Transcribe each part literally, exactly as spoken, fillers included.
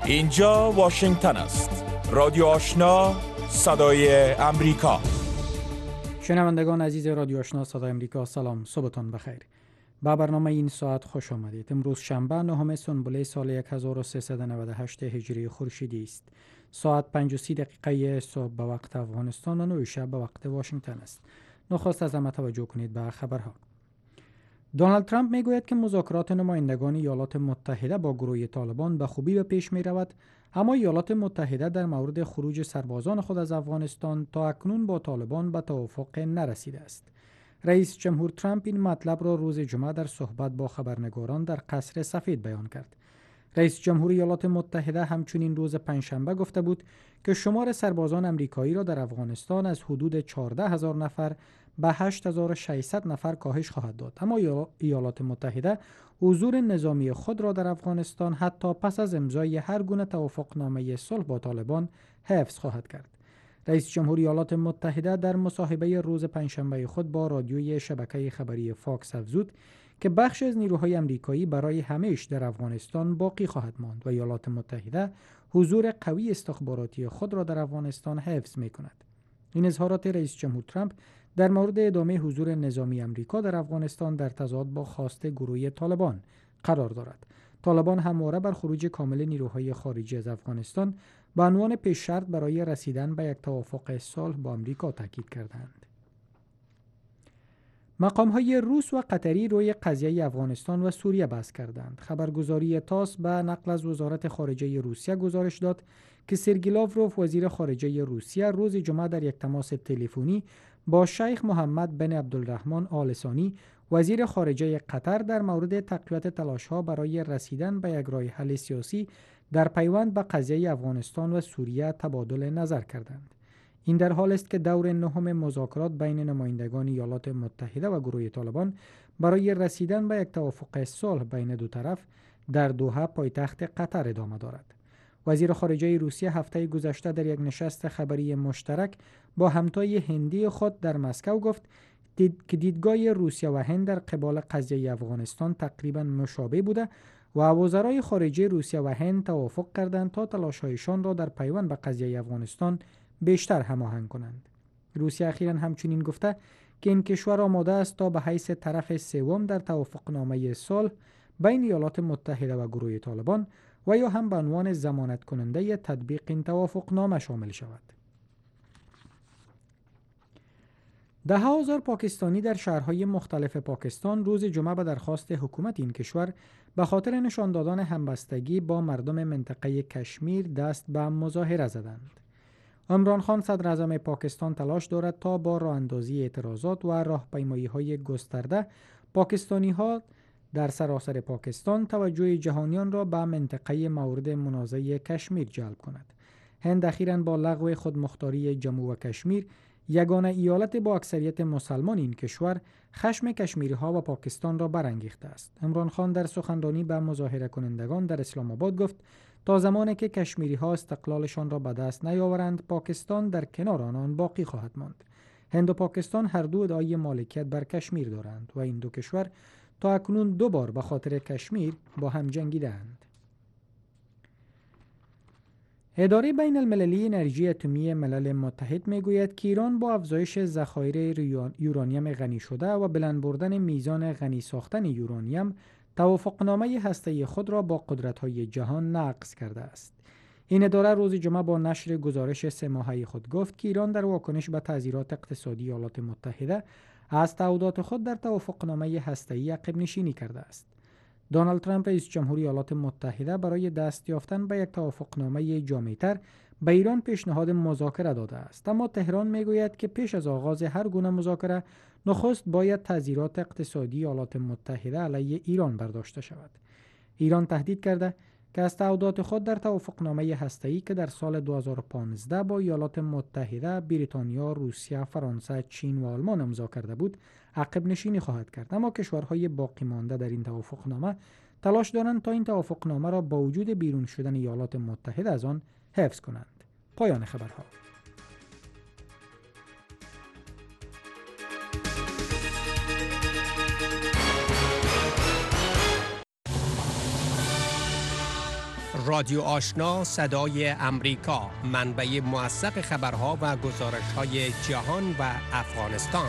اینجا واشنگتن است. رادیو آشنا، صدای امریکا. شنوندگان عزیز رادیو آشنا صدای امریکا، سلام، صبحتان بخیر. با برنامه این ساعت خوش آمدید. امروز شنبه نهم سنبله سال هزار و سیصد و نود و هشت هجری خورشیدی است. ساعت پنج و سی دقیقه صبح به وقت افغانستان و نه شب به وقت واشنگتن است. نخست از همه توجه کنید به خبرها. دونالد ترامپ میگوید که مذاکرات نمایندگان ایالات متحده با گروه طالبان به خوبی به پیش می رود، اما ایالات متحده در مورد خروج سربازان خود از افغانستان تا اکنون با طالبان به توافق نرسیده است. رئیس جمهور ترامپ این مطلب را روز جمعه در صحبت با خبرنگاران در قصر سفید بیان کرد. رئیس جمهور ایالات متحده همچنین روز پنجشنبه گفته بود که شمار سربازان امریکایی را در افغانستان از حدود چهارده هزار نفر به هشت هزار و ششصد نفر کاهش خواهد داد، اما ایالات متحده حضور نظامی خود را در افغانستان حتی پس از امضای هر گونه توافقنامه صلح با طالبان حفظ خواهد کرد. رئیس جمهور ایالات متحده در مصاحبه روز پنجشنبه خود با رادیوی شبکه خبری فاکس افزود که بخش از نیروهای امریکایی برای همیشه در افغانستان باقی خواهد ماند و ایالات متحده حضور قوی استخباراتی خود را در افغانستان حفظ می کند. این اظهارات رئیس جمهور ترامپ در مورد ادامه حضور نظامی امریکا در افغانستان در تضاد با خواست گروه طالبان قرار دارد. طالبان همواره بر خروج کامل نیروهای خارجی از افغانستان به عنوان پیش شرط برای رسیدن به یک توافق صلح با امریکا تاکید کردند. مقام‌های روس و قطری روی قضیه افغانستان و سوریه بحث کردند. خبرگزاری تاس به نقل از وزارت خارجه روسیه گزارش داد که سرگئی لاوروف وزیر خارجه روسیه روز جمعه در یک تماس تلفنی با شیخ محمد بن عبدالرحمن آل ثانی وزیر خارجه قطر در مورد تقویت تلاش‌ها برای رسیدن به یک راه حل سیاسی در پیوند به قضیه افغانستان و سوریه تبادل نظر کردند. این در حال است که دور نهم مذاکرات بین نمایندگان ایالات متحده و گروه طالبان برای رسیدن به یک توافق صلح بین دو طرف در دوحه پایتخت قطر ادامه دارد. وزیر خارجه روسیه هفته گذشته در یک نشست خبری مشترک با همتای هندی خود در مسکو گفت دید که دیدگاه روسیه و هند در قبال قضیه افغانستان تقریبا مشابه بوده و وزرای خارجه روسیه و هند توافق کردند تا تلاش‌هایشان را در پیوند به قضیه افغانستان بیشتر هماهنگ کنند. روسیه اخیراً همچنین گفته که این کشور آماده است تا به حیث طرف سوم در توافقنامه صلح بین ایالات متحده و گروه طالبان و یا هم به عنوان ضمانت کننده تطبیق این توافقنامه شامل شود. ده ها هزار پاکستانی در شهرهای مختلف پاکستان روز جمعه به درخواست حکومت این کشور به خاطر نشان دادن همبستگی با مردم منطقه کشمیر دست به مظاهره زدند. عمران خان صدر اعظم پاکستان تلاش دارد تا با راه اندازی اعتراضات و راهپیمایی‌های گسترده پاکستانی‌ها در سراسر پاکستان توجه جهانیان را به منطقه مورد منازعه کشمیر جلب کند. هند اخیراً با لغو خودمختاری جموں و کشمیر، یگانه ایالت با اکثریت مسلمان این کشور، خشم کشمیری‌ها و پاکستان را برانگیخته است. عمران خان در سخنرانی به مظاهره کنندگان در اسلام آباد گفت تا زمانی که کشمیری‌ها استقلالشان را به دست نیاورند، پاکستان در کنار آنان باقی خواهد ماند. هند و پاکستان هر دو ادعای مالکیت بر کشمیر دارند و این دو کشور تا اکنون دو بار به خاطر کشمیر با هم جنگیدند. اداره بین المللی انرژی اتمی ملل متحد میگوید که ایران با افزایش ذخایر یورانیم غنی شده و بلند بردن میزان غنی ساختن یورانیم توافقنامه هسته‌ای خود را با قدرت‌های جهان نقض کرده است. این اداره روز جمعه با نشر گزارش سه ماهه خود گفت که ایران در واکنش به تحذیرات اقتصادی ایالات متحده از تعهدات خود در توافقنامه هسته‌ای عقب نشینی کرده است. دونالد ترامپ رئیس جمهور ایالات متحده برای دست یافتن به یک توافقنامه جامع‌تر به ایران پیشنهاد مذاکره داده است، اما تهران میگوید که پیش از آغاز هر گونه مذاکره نخست باید تحذیرات اقتصادی ایالات متحده علیه ایران برداشته شود. ایران تهدید کرده که از تعهدات خود در توافقنامه هسته‌ای که در سال دو هزار و پانزده با ایالات متحده، بریتانیا، روسیه، فرانسه، چین و آلمان امضا کرده بود، عقب نشینی خواهد کرد. اما کشورهای باقی مانده در این توافقنامه تلاش دارند تا این توافقنامه را با وجود بیرون شدن ایالات متحده از آن حفظ کنند. پایان خبرها. رادیو آشنا صدای امریکا، منبع موثق خبرها و گزارش‌های جهان و افغانستان.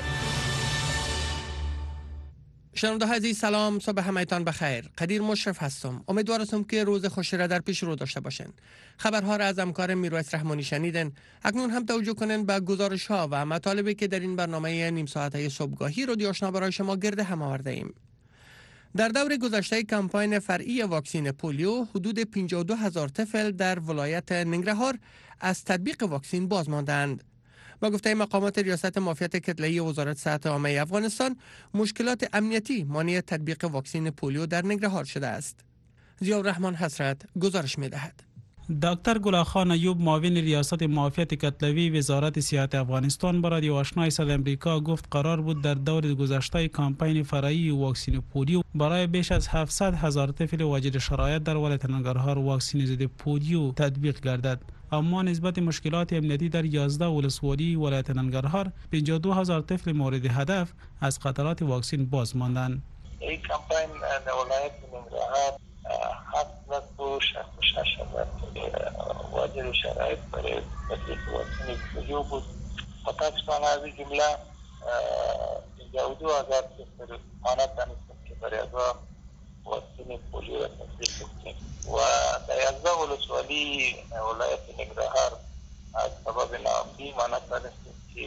شنونده عزیز سلام، صبح همه‌تان بخیر. قدیر مشرف هستم. امیدوارم که روز خوشی را در پیش رو داشته باشین. خبرها را از همکار میرویس رحمانی شنیدن. اکنون هم توجه کنین به گزارش‌ها و مطالبی که در این برنامه نیم ساعته صبحگاهی رادیو آشنا برای شما گرد هم آورده ایم. در دور گذشته کمپاین فرعی واکسین پولیو حدود پنجاه و دو هزار طفل در ولایت ننگرهار از تطبیق واکسین باز ماندند. با گفته مقامات ریاست معافیت کتله‌ای وزارت صحت عامه افغانستان، مشکلات امنیتی مانع تطبیق واکسین پولیو در ننگرهار شده است. ضیاءالرحمن حسرت گزارش می‌دهد. دکتر گلخان ایوب، معاون ریاست معافیت کتلوی وزارت صحت افغانستان، با رادیو آشنا صدای امریکا گفت قرار بود در دور گذشته کمپاین فرعی واکسین پولیو برای بیش از هفتصد هزار طفل واجد شرایط در ولایت ننگرهار واکسین ضد پولیو تطبیق گردد، اما نسبت مشکلات امنیتی در یازده ولسوالی ولایت ننگرهار پنجاه و دو هزار طفل مورد هدف از قطرات واکسین باز ماندند. این کمپاین در ولایت ننگرهار هفتصد و شصت و شش هزار واجد شرایط برای تطبیق واکسین پولیو بود. متاسفانه از این جمله پنجاه و دو هزار طفل آنها دانستند که برای از واکسین پولیو را تطبیق کنیم و در یازده ولسوالی ولایت ننگرهار از سبب ناامنی ما نتوانستیم که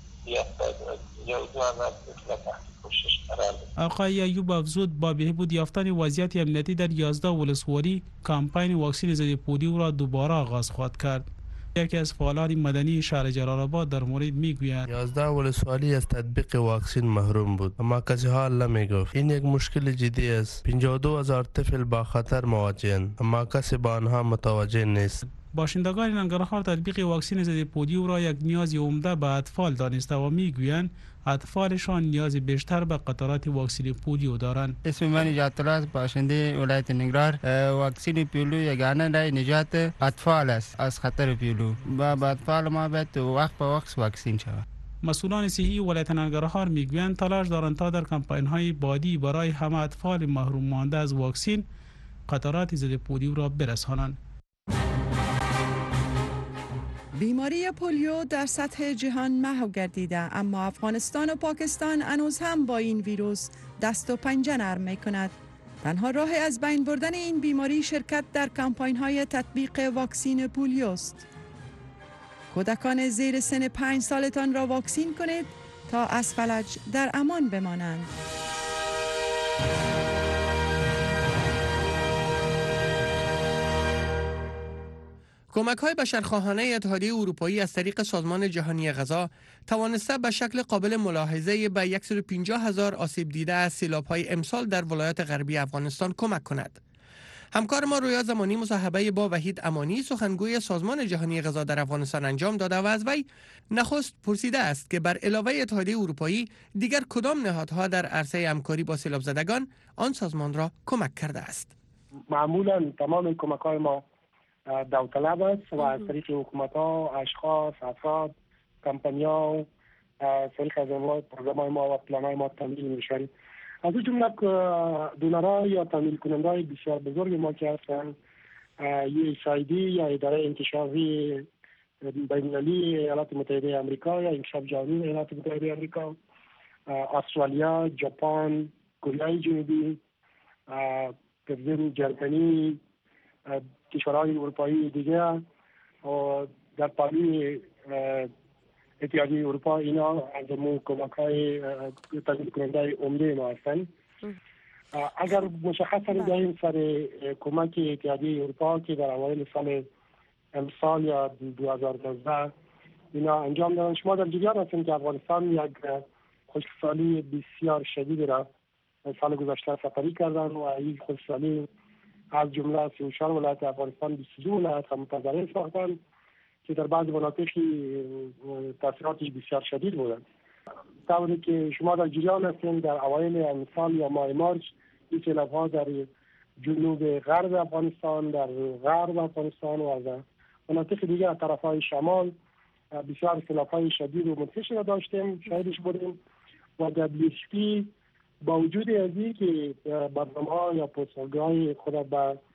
پنجاه و دو هزار طفل تحت کوشش قرار بدیم. آقای ایوب افزود با بهبود یافتن وضعیت امنیتی در یازده ولسوالی کمپاین واکسین ضد پولیو را دوباره آغاز خواهد کرد. یکی از فعالان مدنی شهر جلال‌آباد در مورد میگوید یازده ولسوالی از تطبیق واکسین محروم بود، اما کسی حال نمیگفت. این یک مشکل جدی است. پنجاه و دو هزار طفل با خطر مواجهند، اما کسی با آنها متوجه نیست. باشندگان ننگرهار تطبیق واکسین ضد پولیو را یک نیاز عمده به اطفال دانسته و میگویند اطفالشان نیاز بیشتر به قطرات واکسین پولیو دارند. اسم من نجات الله است، باشنده ولایت ننگرهار. واکسین پولیو یگانه راه نجات اطفال است از خطر پولیو. با اطفال ما باید وقت به وقت واکسین شود. مسئولان صحی ولایت ننگرهار میگویند تلاش دارند تا در کمپاین های بعدی برای همه اطفال محروم مانده از واکسین قطرات ضد پولیو را برسانند. بیماری پولیو در سطح جهان محو گردیده، اما افغانستان و پاکستان هنوز هم با این ویروس دست و پنجه نرم می کند. تنها راه از بین بردن این بیماری شرکت در کمپاین های تطبیق واکسین پولیو است. کودکان زیر سن پنج سالتان را واکسین کنید تا از فلج در امان بمانند. کمک‌های بشرخواهانه اتحادیه اروپایی از طریق سازمان جهانی غذا توانسته به شکل قابل ملاحظه به صد و پنجاه هزار آسیب دیده از سیلاب‌های امسال در ولایات غربی افغانستان کمک کند. همکار ما رویا زمانی مصاحبه با وحید امانی، سخنگوی سازمان جهانی غذا در افغانستان انجام داده و از وی نخست پرسیده است که بر علاوه اتحادیه اروپایی دیگر کدام نهادها در عرصه همکاری با سیلاب زدگان آن سازمان را کمک کرده است. معمولا تمام کمک‌های ما داوطلب است و از طریق حکومت‌ها، اشخاص، افراد، کمپانی‌ها از طریق از پروگرام‌های ما و پلان‌های ما تامین می‌شوند. از این جمله دونرها یا تامین کننده‌های بسیار بزرگ ما که هستند یو اس آی دی یا اداره انکشافی بین‌المللی ایالات متحده آمریکا یا انکشاف جهانی ایالات متحده آمریکا، استرالیا، ژاپن، کره جنوبی، تلویزیون جرمنی، کشورهای اروپایی دیگه و در پالی اتحادیه اروپا، اینا از مو کمک‌های تامین کننده عمده ما هستند. اگر مشخصا بگیم سر کمک اتحادیه اروپا که در اوایل سال امسال یا دو هزار و دوازده اینا انجام دادن، شما در جریان هستیم که افغانستان یک خشکسالی بسیار شدید را سال گذشته سپری کردن و این خشکسالی از جمله سی و چهار ولایت افغانستان بیست و دو ولایت هم متضرر ساختند که در بعض مناطق تاثیراتش بسیار شدید بودند. طوری که شما در جریان هستین در اوایل امسال یا ماه مارچ این سیلاب‌ها در جنوب غرب افغانستان، در غرب افغانستان و از مناطق دیگر از طرف‌های شمال بسیار سیلاب‌های شدید و منتشر داشتیم، شاهدش بودیم و دبلیو اچ پی با وجود از این که برنامه‌ها یا پروسه‌های خود به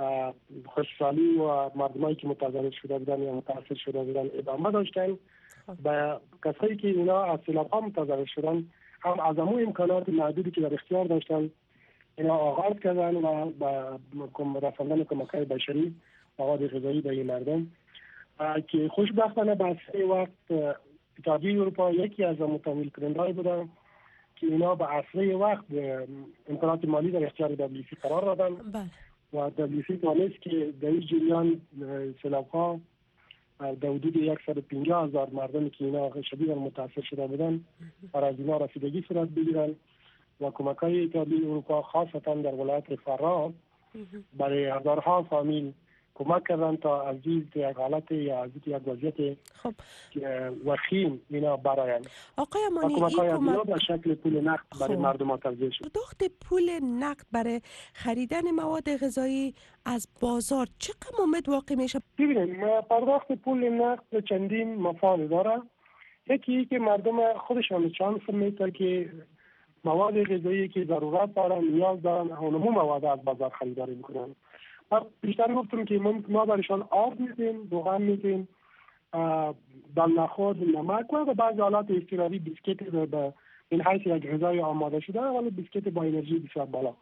خوشحالی و مردمایی که متضرر شده بودن یا متاثر شده بودن ادامه داشتن. و کسایی که اینا از سیلاب‌ها متضرر شدن هم از همون امکانات محدودی که در اختیار داشتن اینا آغاز کردن و با رساندن کمک‌های بشری مواد غذایی به این مردم که خوشبختانه به اصل وقت اتحادیه اروپا یکی از متمویل کننده‌های بودن که اینا به اصل وقت امکانات مالی در اختیار دبلیو سی قرار دادن و دبلیو سی دانست که در این جریان سیلاب‌ها در حدود صد و پنجاه هزار مردمی که اینا شدیداً متاثر شده بودن برای از اینا رسیدگی صورت بگیرن و کمک‌های اتحادیه اروپا خاصتا در ولایت فرا برای هزارها فامیل کمک کردن تا از یک حالت یا از یک وضعیت خب وخیم اینا برآیند. آقای امانی این کمک در شکل پول نقد برای خب. مردم توزیع شد. پرداخت پول نقد برای خریدن مواد غذایی از بازار چقدر امید واقع میشه؟ ببینید پرداخت پول نقد چندین مفاد داره. یکی که مردم خودشان چانس میده که مواد غذایی که ضرورت دارن نیاز دارن اونمو مواد از بازار خریداری میکنن. بیشتر گفتم که ما برایشان آب میدیم، روغن میدیم، دلنخود، نمک و بعض حالات اضطراری بیسکیت به این حیث یک غذای آماده شده ولی بیسکیت با انرژی بسیار بالا.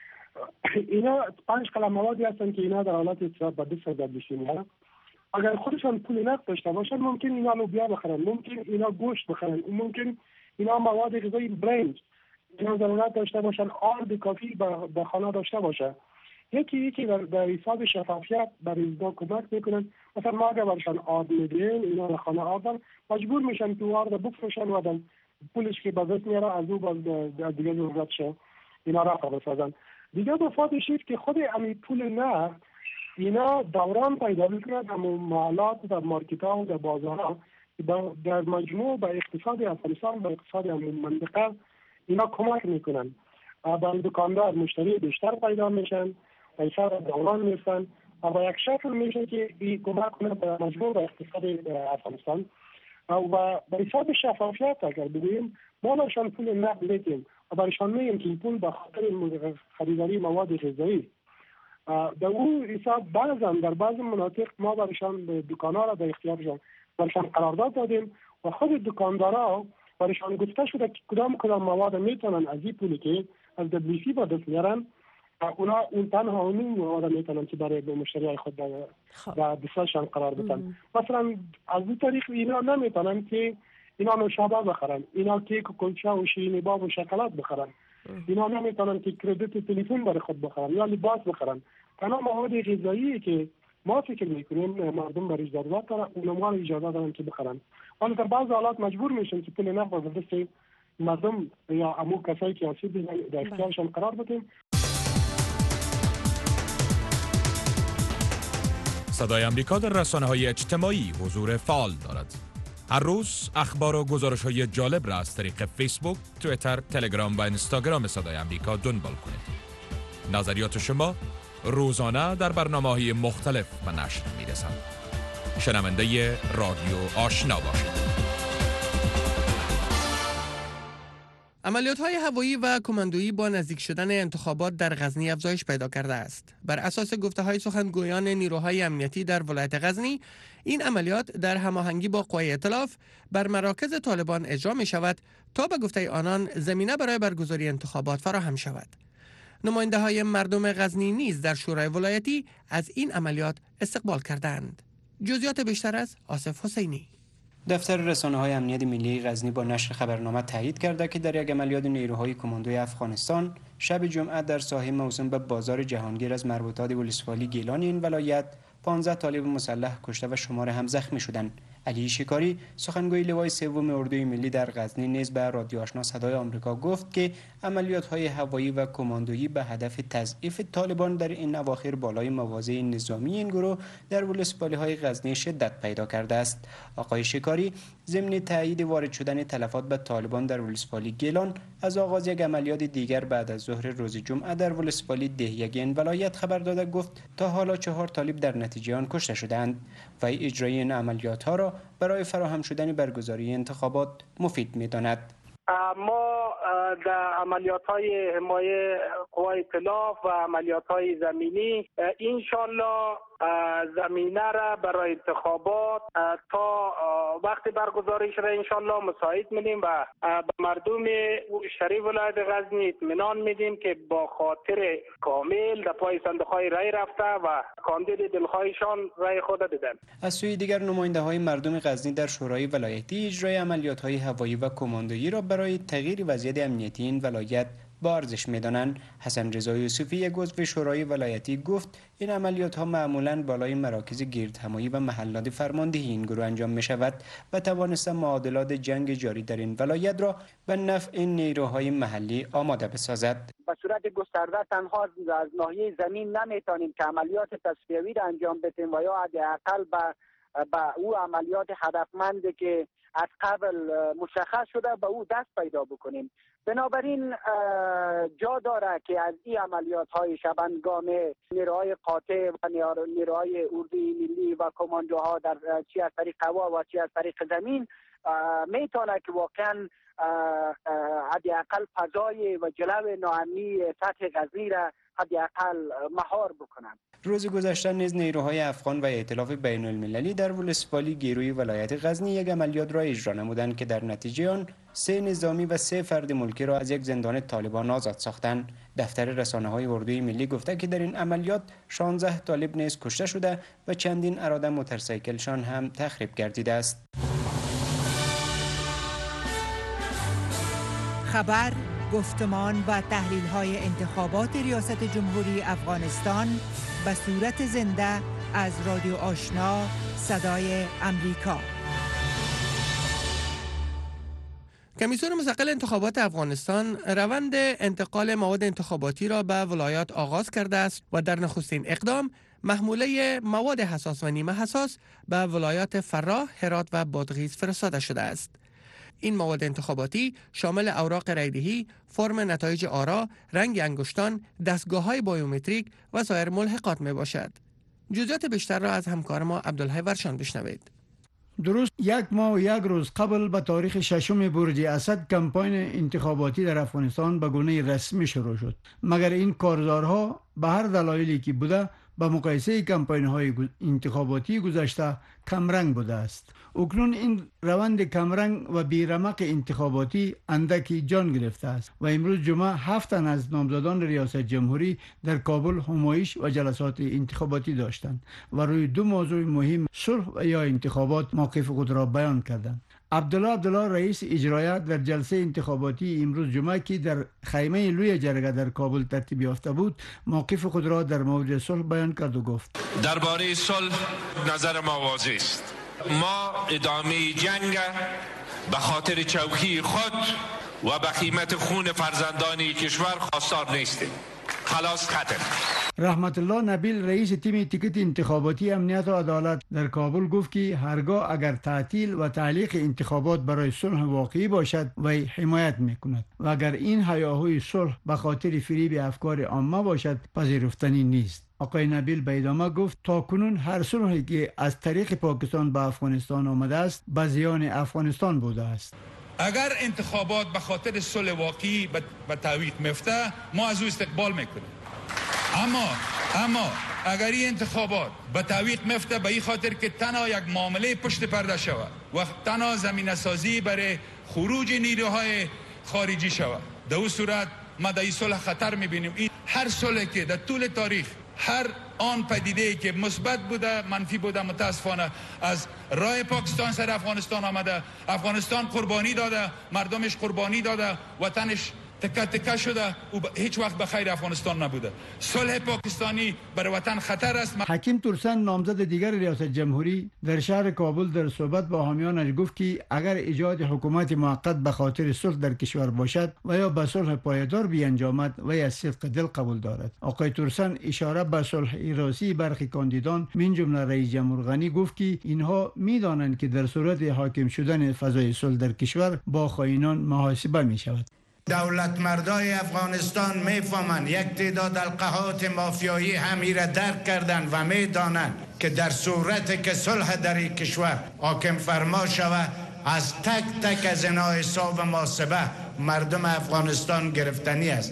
اینا پنج قلم موادی هستن که اینا در حالات اضطرار به دست دبلیو سی میارن. اگر خودشان پول نقد داشته باشن ممکن اینا لوبیا بخرن، ممکن اینا گوشت بخرن، ممکن اینا مواد غذایی برنج اینا ضرورت داشته باشن، آرد کافی به خانه داشته باشه. یکی یکی در, در حساب شفافیت برای اینا کمک میکنن. مثلا ما اگر برشان آرد میدیم اینا در خانه آردن مجبور میشن تو آرد بفروشن و دن پولش که بازت میاره از او باز دیگه ضرورت شه اینا رفع بسازن. دیگه مفادش شد که خود امی پول نقد اینا دوران پیدا میکنه در محلات در مارکت ها و در بازار ها در مجموع به اقتصاد افغانستان به اقتصاد منطقه اینا کمک میکنن. برای دکاندار مشتری بیشتر پیدا میشن پیسه را دوران میرسن و با یک شکل میشه که این کمک کنه به مجموع به اقتصاد افغانستان و به حساب شفافیت اگر بگوییم ما برشان پول نقد میدیم و برشان میگیم که این پول به خاطر خریداری مواد غذایی در اون حساب بعضا در بعض مناطق ما برشان دکانا را در اختیارشان برشان قرارداد دادیم و خود دکاندارا برشان گفته شده که کدام کدام مواد میتونن از این پولی که از دبلیو سی با دست میارن اونا اون تنها اون مواد میتونن که برای مشتریای خود در دستشان قرار بدن. مثلا از این طریق اینا نمیتونن که اینا نوشابه بخرن، اینا کیک و کلچه و شیرینی باب و شکلات بخرن، اینا نمیتونن که کردیت تلفن برای خود بخرن یا لباس بخرن. تنها مواد غذایی که ما فکر میکنیم مردم برای ضرورت دارن اونها ما اجازه دارن که بخرن. ولی در بعض حالات مجبور میشن که پول نقد به دست مردم یا امو کسایی که آسیب در اختیارشان قرار بدیم. صدای امریکا در رسانه‌های اجتماعی حضور فعال دارد. هر روز اخبار و گزارش‌های جالب را از طریق فیسبوک، توییتر، تلگرام و اینستاگرام صدای امریکا دنبال کنید. نظریات شما روزانه در برنامه‌های مختلف به نشر می‌رسد. شنونده رادیو آشنا باشید. عملیات‌های هوایی و کماندویی با نزدیک شدن انتخابات در غزنی افزایش پیدا کرده است. بر اساس گفته‌های سخنگویان نیروهای امنیتی در ولایت غزنی، این عملیات در هماهنگی با قوای ائتلاف بر مراکز طالبان اجرا می‌شود تا به گفته آنان زمینه برای برگزاری انتخابات فراهم شود. نماینده‌های مردم غزنی نیز در شورای ولایتی از این عملیات استقبال کردند. جزئیات بیشتر از آصف حسینی. دفتر رسانه‌های امنیت ملی غزنی با نشر خبرنامه تایید کرده که در یک عملیات نیروهای کماندوی افغانستان شب جمعه در ساحه موسوم به بازار جهانگیر از مربوطات ولسوالی گیلان این ولایت پانزده طالب مسلح کشته و شمار هم زخمی شدند. علی شکاری سخنگوی لوای سوم اردوی ملی در غزنی نیز به رادیو آشنا صدای آمریکا گفت که عملیات‌های هوایی و کماندویی به هدف تضعیف طالبان در این اواخر بالای مواضع نظامی این گروه در ولسوالی‌های غزنی شدت پیدا کرده است. آقای شکاری ضمن تایید وارد شدن تلفات به طالبان در ولسوالی گیلان از آغاز یک عملیات دیگر بعد از ظهر روز جمعه در ولسوالی دهیگ این ولایت خبر داده گفت تا حالا چهار طالب در نتیجه آن کشته شدند و اجرای این عملیات‌ها را برای فراهم شدن برگزاری انتخابات مفید می‌داند. ما در عملیات‌های حمایه قوای ائتلاف و عملیات های زمینی انشالله زمینه را برای انتخابات تا وقتی برگزاریش را انشالله مساعد میدیم و به مردم شریف ولایت غزنی اطمینان میدیم که با خاطر کامل در پای صندوق های رای رفته و کاندید دلخواهشان رای خود دادن. از سوی دیگر نماینده های مردم غزنی در شورای ولایتی اجرای عملیات های هوایی و کماندویی را برای تغییر وضعیت امنیتی این ولایت با ارزش می‌دانند. حسن رضا یوسفی، یک عضو شورای ولایتی، گفت این عملیات ها معمولاً بالای مراکز گردهمایی و محلات فرماندهی این گروه انجام می شود و توانسته معادلات جنگ جاری در این ولایت را به نفع این نیروهای محلی آماده بسازد. به صورت گسترده تنها از ناحیه زمین نمیتونیم که عملیات تصفیوی را انجام بدیم و یا حداقل به به او عملیات هدفمند که از قبل مشخص شده به او دست پیدا بکنیم. بنابراین جا داره که از این عملیات های شبانگانه نیروهای قاطع و نیروهای اردوی ملی و کماندوها در چی از طریق هوا و چی از طریق زمین میتونه که واقعا حداقل فضای و جلو ناامنی سطح غزنی را حداقل مهار بکنند. روز گذشته نیز نیروهای افغان و ائتلاف بین المللی در ولسوالی گیروی ولایت غزنی یک عملیات را اجرا نمودند که در نتیجه آن سه نظامی و سه فرد ملکی را از یک زندان طالبان آزاد ساختند. دفتر رسانه‌های اردوی ملی گفته که در این عملیات شانزده طالب نیز کشته شده و چندین اراده موتورسیکلشان هم تخریب گردیده است. خبر، گفتمان و تحلیل‌های انتخابات ریاست جمهوری افغانستان به صورت زنده از رادیو آشنا صدای امریکا. کمیسیون مستقل انتخابات افغانستان روند انتقال مواد انتخاباتی را به ولایات آغاز کرده است و در نخستین اقدام محموله مواد حساس و نیمه حساس به ولایات فراه، هرات و بادغیس فرستاده شده است. این مواد انتخاباتی شامل اوراق رایدهی، فرم نتایج آرا، رنگ انگشتان، دستگاه‌های بایومتریک و سایر ملحقات می باشد. جزئیات بیشتر را از همکار ما عبدالحی ورشان بشنوید. درست یک ماه و یک روز قبل به تاریخ ششم برج اسد کمپاین انتخاباتی در افغانستان به گونه رسمی شروع شد. مگر این کارزارها به هر دلایلی که بوده با مقایسه کمپاین های انتخاباتی گذشته کمرنگ بوده است. اکنون این روند کمرنگ و بیرمق انتخاباتی اندکی جان گرفته است و امروز جمعه هفت تن از نامزدان ریاست جمهوری در کابل همایش و جلسات انتخاباتی داشتند و روی دو موضوع مهم صلح و یا انتخابات موقف خود را بیان کردند. عبدالله عبدالله رئیس اجرایی در جلسه انتخاباتی امروز جمعه که در خیمه لوی جرگه در کابل ترتیب یافته بود موقف خود را در مورد صلح بیان کرد و گفت: درباره صلح نظر ما واضح است. ما ادامه جنگ به خاطر چوکی خود و به قیمت خون فرزندان کشور خواستار نیستیم. خلاص ختم. رحمت الله نبیل رئیس تیم تیکت انتخاباتی امنیت و عدالت در کابل گفت که هرگاه اگر تعطیل و تعلیق انتخابات برای صلح واقعی باشد و حمایت میکند و اگر این هیاهوی صلح به خاطر فریب افکار عامه باشد پذیرفتنی نیست. آقای نبیل به ادامه گفت تا کنون هر صلحی که از طریق پاکستان به افغانستان آمده است به زیان افغانستان بوده است. اگر انتخابات به خاطر صلح واقعی به تعویق میفته ما از او استقبال میکنیم. اما اما اگر این انتخابات به تعویق میفته به این خاطر که تنها یک معامله پشت پرده شود و تنها زمینه سازی برای خروج نیروهای خارجی شود، در اون صورت ما در این صلح خطر میبینیم. این هر صلحی که در طول تاریخ هر آن پدیده‌ای که مثبت بوده منفی بوده متاسفانه از راه پاکستان سر افغانستان آمده، افغانستان قربانی داده، مردمش قربانی داده، وطنش تکه تکه شده و هیچ وقت به خیر افغانستان نبوده. صلح پاکستانی برای وطن خطر است. حکیم ترسن نامزد دیگر ریاست جمهوری در شهر کابل در صحبت با حامیانش گفت که اگر ایجاد حکومت موقت به خاطر صلح در کشور باشد و یا به صلح پایدار بیانجامد و از صدق دل قبول دارد. آقای ترسن اشاره به صلح ایراسی برخی کاندیدان من جمله رئیس جمهور غنی گفت که اینها میدانند که در صورت حاکم شدن فضای صلح در کشور با خائنان محاسبه می شود. دولت مردای افغانستان میفهمند یک تعداد القحات مافیایی همیره درک کردند و میدانند که در صورت که صلح در این کشور حاکم فرما شود از تک تک از اینا حساب محاسبه مردم افغانستان گرفتنی است.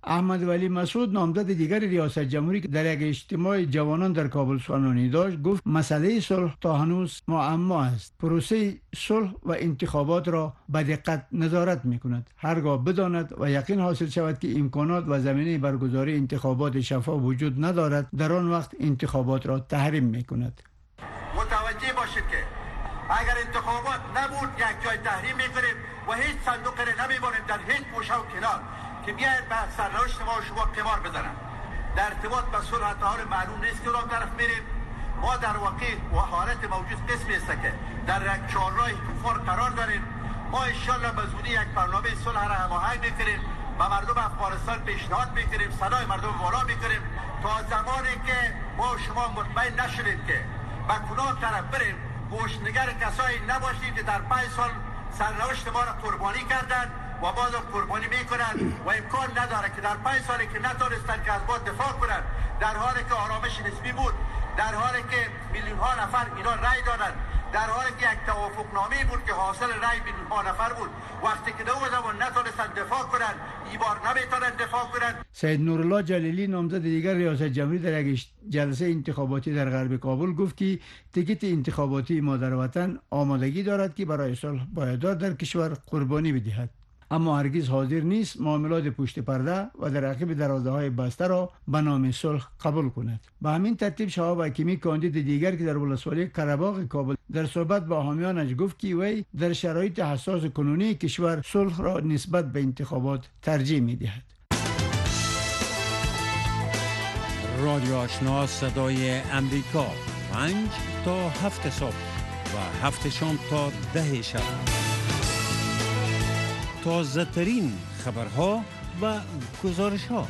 احمد ولی مسعود نامزد دیگر ریاست جمهوری که در یک اجتماع جوانان در کابل سخنرانی داشت گفت مسئله صلح تا هنوز معما است. پروسه صلح و انتخابات را به دقت نظارت می‌کند. هرگاه بداند و یقین حاصل شود که امکانات و زمینه برگزاری انتخابات شفاف وجود ندارد، در آن وقت انتخابات را تحریم می‌کند. متوجه باشید که اگر انتخابات نبود یک جای تحریم می‌کنیم و هیچ صندوق را نمی‌بریم در هیچ گوشه و کنار که بیاید به سرنوشت ما و شما قمار بزنن. در ارتباط به صلح طور معلوم نیست که کدام طرف میریم. ما در واقع و حالت موجود قسمی است که در یک چهارراه طوفان قرار داریم. ما ان شاءالله به زودی یک برنامه صلح را هماهنگ می‌کنیم و مردم افغانستان پیشنهاد می‌کنیم، صدای مردم بالا می‌کنیم تا زمانی که ما و شما مطمئن نشدیم که به کدام طرف بریم، گوشنگر کسایی نباشید که در پنج سال سرنوشت ما را قربانی کردند و باز قربانی میکنند و امکان نداره که در پنج سالی که نتونستند که از ما دفاع کنند، در حالی که آرامش نسبی بود، در حالی که میلیون ها نفر اینا رای دادند، در حالی که یک توافق نامه بود که حاصل رای میلیون ها نفر بود، وقتی که دو زمان نتونستند دفاع کنند، این بار نمیتونند دفاع کنند. سید نورالله جلیلی نامزد دیگر ریاست جمهوری در یک جلسه انتخاباتی در غرب کابل گفت که تیکت انتخاباتی ما در وطن آمادگی دارد که برای صلح پایدار در کشور قربانی بدهد، اما هرگز حاضر نیست معاملات پشت پرده و در عقب درازه‌های بسته را به نام صلح قبول کند. به همین ترتیب شهاب حکیمی کاندید دیگر که در ولسوالی قره‌باغ کابل در صحبت با حامیانش گفت که وی در شرایط حساس کنونی کشور صلح را نسبت به انتخابات ترجیح می‌دهد. رادیو آشنا صدای امریکا، پنج تا هفت صبح و هفت شام تا ده شب. تازه ترین خبرها و گزارش ها.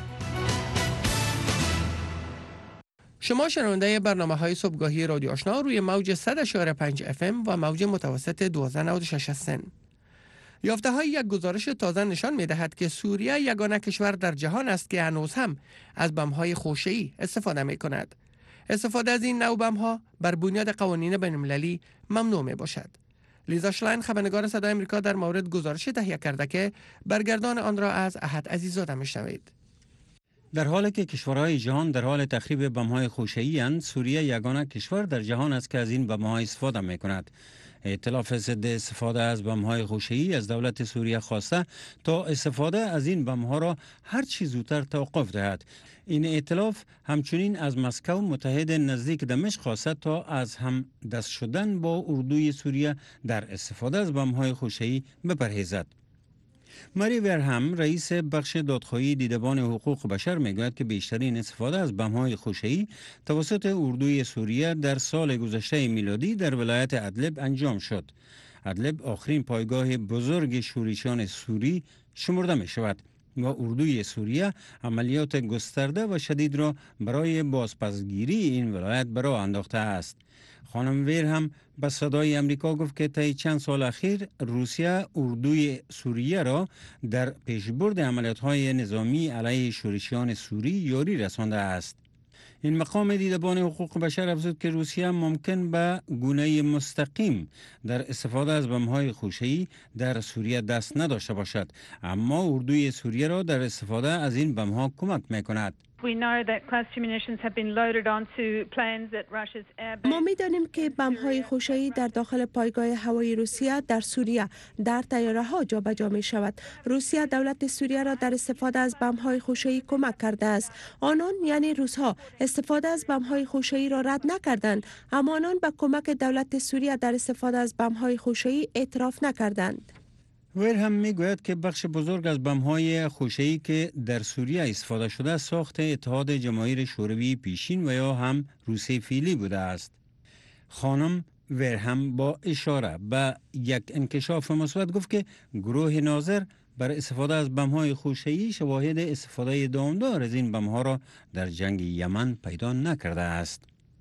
شما شنونده برنامه های صبحگاهی رادیو آشنا روی موج صد و شش و پنج اف ام و موج متوسط دوازده نود و شش هستند. یافته های یک گزارش تازه نشان می دهد که سوریه یگانه کشور در جهان است که هنوز هم از بم های خوشه‌ای استفاده می کند. استفاده از این نوع بم ها بر بنیاد قوانین بین المللی ممنوع می باشد. لیزا شلاین خبرنگار صدای آمریکا در مورد گزارش تهیه کرده که برگردان آن را از احد عزیزاده میشنوید. در حالی که کشورهای جهان در حال تخریب بم‌های خوشه‌ای اند، سوریه یگانه کشور در جهان است که از این بم‌ها استفاده می‌کند. ائتلاف ضد استفاده از بم‌های خوشه‌ای از دولت سوریه خواسته تا استفاده از این بم‌ها را هر چه زودتر توقف دهد. این ائتلاف همچنین از مسکو متحد نزدیک دمشق خواسته تا از هم دست شدن با اردوی سوریه در استفاده از بم‌های خوشه‌ای بپرهیزد. ماری ورهم رئیس بخش دادخواهی دیدبان حقوق بشر میگوید که بیشترین استفاده از بم‌های خوشه‌ای توسط اردوی سوریه در سال گذشته میلادی در ولایت ادلب انجام شد. ادلب آخرین پایگاه بزرگ شورشیان سوری شمرده می شود و اردوی سوریه عملیات گسترده و شدید را برای بازپسگیری این ولایت به راه انداخته است. خانم ویر هم به صدای امریکا گفت که طی چند سال اخیر روسیه اردوی سوریه را در پیشبرد عملیات‌های نظامی علیه شورشیان سوری یاری رسانده است. این مقام دیدبان حقوق بشر افزود که روسیه ممکن به گونه مستقیم در استفاده از بم‌های خوشه‌ای در سوریه دست نداشته باشد، اما اردوی سوریه را در استفاده از این بم‌ها کمک می‌کند. ما می‌دانیم که بم‌های خوشه‌ای در داخل پایگاه هوایی روسیه در سوریه در طیاره‌ها جابجا می‌شود. روسیه دولت سوریه را در استفاده از بم‌های خوشه‌ای کمک کرده است. آنان یعنی روس‌ها استفاده از بم‌های خوشه‌ای را رد نکردند، اما آنان به کمک دولت سوریه در استفاده از بم‌های خوشه‌ای اعتراف نکردند. ویر هم میگوید که بخش بزرگ از بم‌های خوشه‌ای که در سوریه استفاده شده ساخت اتحاد جماهیر شوروی پیشین و یا هم روسیه فعلی بوده است. خانم ویر هم با اشاره به یک انکشاف مثبت گفت که گروه ناظر بر استفاده از بم‌های خوشه‌ای شواهد استفاده دامدار از این بم‌ها را در جنگ یمن پیدا نکرده است.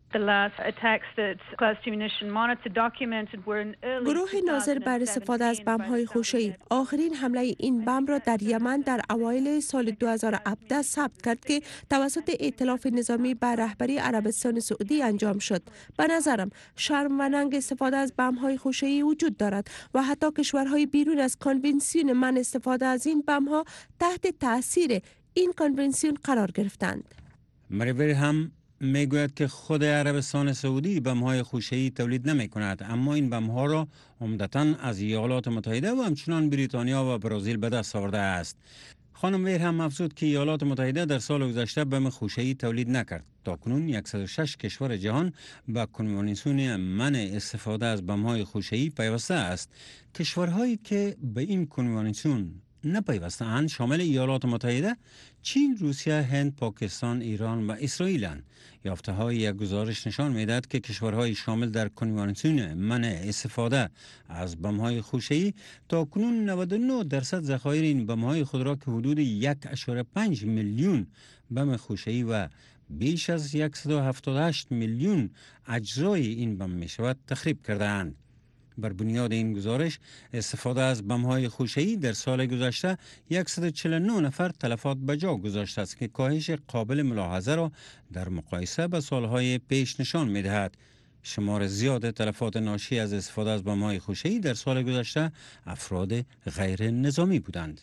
گروه ناظر بر استفاده از بم‌های خوشه‌ای آخرین حمله این بم را در یمن در اوایل سال دو هزار و هفده ثبت کرد که توسط ائتلاف نظامی بر رهبری عربستان سعودی انجام شد. به نظرم شرم و ننگ استفاده از بم‌های خوشه‌ای وجود دارد و حتی کشورهای بیرون از کنوانسیون من استفاده از این بم‌ها تحت تاثیر این کنونسیون قرار گرفتند. مریویر هم میگوید که خود عربستان سعودی بم‌های خوشه‌ای تولید نمی‌کند، اما این بم‌ها را عمدتاً از ایالات متحده و همچنان بریتانیا و برزیل به دست آورده است. خانم ویر هم افزود که ایالات متحده در سال گذشته بم خوشه‌ای تولید نکرد. تاکنون صد و شش کشور جهان به کنوانسیون منع استفاده از بم‌های خوشه‌ای پیوسته است. کشورهایی که به این کنوانسیون نپیوسته‌اند شامل ایالات متحده، چین، روسیه، هند، پاکستان، ایران و اسرائیل اند. یافته‌های یک گزارش نشان می‌دهد که کشورهای شامل در کنوانسیون منع استفاده از بم‌های خوشه‌ای تاکنون نود و نه درصد ذخایر این بم‌های خود را که حدود یک ممیز پنج میلیون بم خوشه‌ای و بیش از صد و هفتاد و هشت میلیون اجزای این بم می‌شود تخریب کرده‌اند. بر بنیاد این گزارش استفاده از بم‌های خوشه‌ای در سال گذشته صد و چهل و نه نفر تلفات به جا گذاشته است که کاهش قابل ملاحظه را در مقایسه با سالهای پیش نشان می‌دهد. شمار زیاد تلفات ناشی از استفاده از بم‌های خوشه‌ای در سال گذشته افراد غیر نظامی بودند.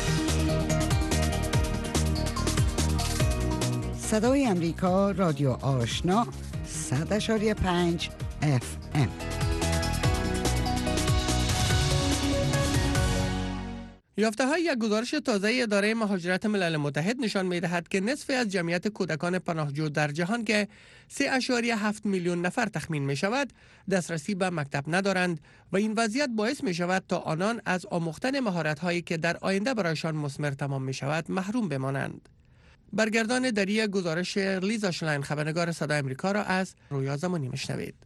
صدای امریکا، رادیو آشنا، صد و پنج اف ام. یافته های یک گزارش تازه اداره مهاجرت ملل متحد نشان می دهد که نصف از جمعیت کودکان پناهجو در جهان که سه اشاریه هفت میلیون نفر تخمین می شود دسترسی به مکتب ندارند و این وضعیت باعث می شود تا آنان از آموختن مهارت هایی که در آینده برایشان مثمر تمام می شود محروم بمانند. برگردان دری گزارش لیزا شلاین خبرنگار صدای امریکا را از رویا زمانی میشنوید.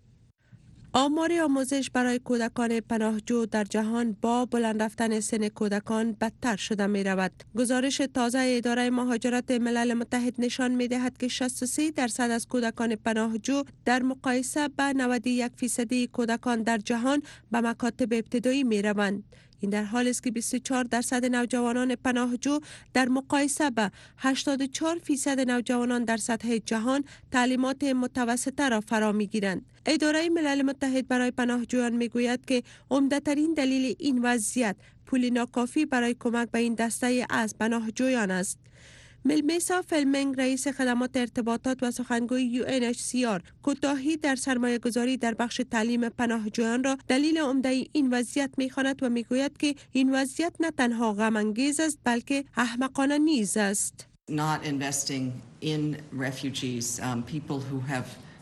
آمار آموزش برای کودکان پناهجو در جهان با بلند رفتن سن کودکان بدتر شده می رود. گزارش تازه اداره مهاجرت ملل متحد نشان می دهد که شصت و سه درصد از کودکان پناهجو در مقایسه با نود و یک فیصدی کودکان در جهان به مکاتب ابتدایی می روند. این در حالی است که بیست و چهار درصد نوجوانان پناهجو در مقایسه با هشتاد و چهار فیصد نوجوانان در سطح جهان تعلیمات متوسطه را فرا می‌گیرند. اداره ملل متحد برای پناهجویان می‌گوید که عمده‌ترین دلیل این وضعیت پول ناکافی برای کمک به این دسته از پناهجویان است. ملمیسا فلمنگ رئیس خدمات ارتباطات و سخنگوی یو ان اچ سی آر کوتاهی در سرمایه گذاری در بخش تعلیم پناهجویان را دلیل عمده این وضعیت می‌خواند و می‌گوید که این وضعیت نه تنها غم انگیز است بلکه احمقانه نیز است. Not investing in refugees, um, people who have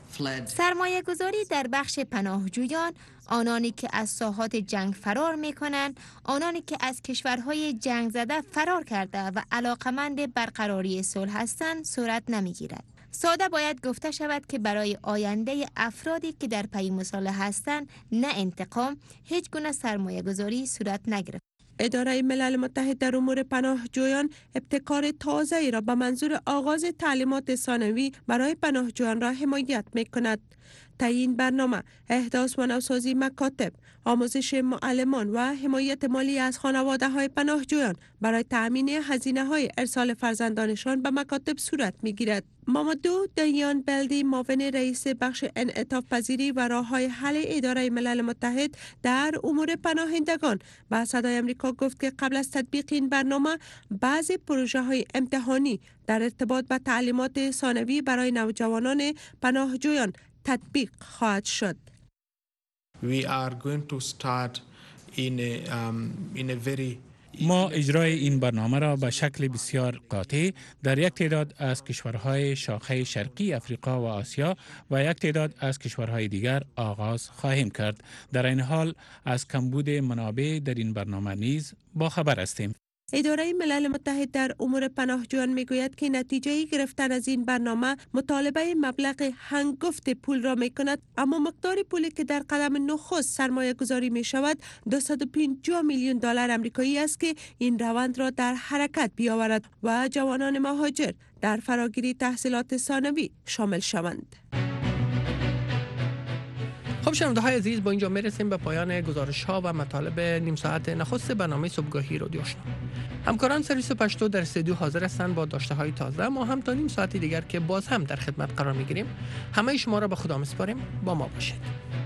سرمایه گذاری در بخش پناهجویان، آنانی که از ساحات جنگ فرار می کنند، آنانی که از کشورهای جنگ زده فرار کرده و علاقمند برقراری صلح هستند صورت نمی گیرد. ساده باید گفته شود که برای آینده افرادی که در پی مصالحه هستند نه انتقام، هیچ گونه سرمایه گذاری صورت نگرفت. اداره ملل متحد در امور پناهجویان ابتکار تازه‌ای را به منظور آغاز تعلیمات ثانوی برای پناهجویان را حمایت می‌کند. تعیین برنامه، احداث و نوسازی مکاتب، آموزش معلمان و حمایت مالی از خانواده‌های پناهجویان برای تأمین هزینه‌های ارسال فرزندانشان به مکاتب صورت می‌گیرد. مامادو دیان بلدی، معاون رئیس بخش انعطاف پذیری و راه‌های حل اداره ملل متحد در امور پناهندگان به صدای امریکا گفت که قبل از تطبیق این برنامه بعضی پروژه‌های امتحانی در ارتباط با تعلیمات ثانوی برای نوجوانان پناهجویان تطبیق خواهد شد. We are going to start in a, um, in a very ما اجرای این برنامه را به شکل بسیار قاطع در یک تعداد از کشورهای شاخه شرقی افریقا و آسیا و یک تعداد از کشورهای دیگر آغاز خواهیم کرد. در این حال از کمبود منابع در این برنامه نیز با خبر هستیم. اداره ملل متحد در امور پناهجویان میگوید که نتیجه گرفتن از این برنامه مطالبه مبلغ هنگفت پول را میکند، اما مقدار پولی که در قدم نخست سرمایه گذاری می شود دویست و پنجاه میلیون دلار آمریکایی است که این روند را در حرکت بیاورد و جوانان مهاجر در فراگیری تحصیلات ثانوی شامل شوند. خب شنونده های عزیز، با اینجا میرسیم به پایان گزارش ها و مطالب نیم ساعت نخست برنامه صبحگاهی رادیو آشنا. همکاران سرویس پشتو در استودیو حاضر هستند با داشته های تازه. ما هم تا نیم ساعتی دیگر که باز هم در خدمت قرار میگیریم. همه شما را به خدا میسپاریم. با ما باشید.